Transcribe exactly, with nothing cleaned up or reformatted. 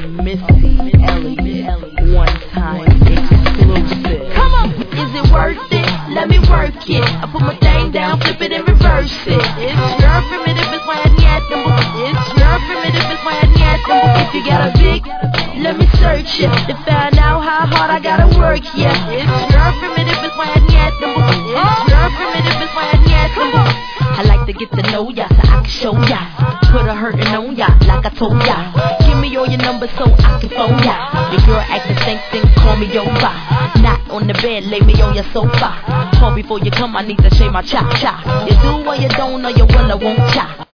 Missy Elliott, one time exclusive. Come on, is it worth it? Let me work it. I put my thing down, flip it and reverse it. It's your primitive, it's why I need them. It's your primitive, it's why I need them. If you got a big, let me search it to find out how hard I gotta work. Yeah, it's your primitive, it's why I need them. It's your primitive, it's why I need them. I like to get to know ya so I can show ya. Put a hurtin' on ya like I told ya. Give me all your numbers so I can phone ya. Your girl act the same thing, call me over. Not on the bed, lay me on your sofa. Call before you come, I need to shave my cha cha. You do or you don't, or you will or won't cha.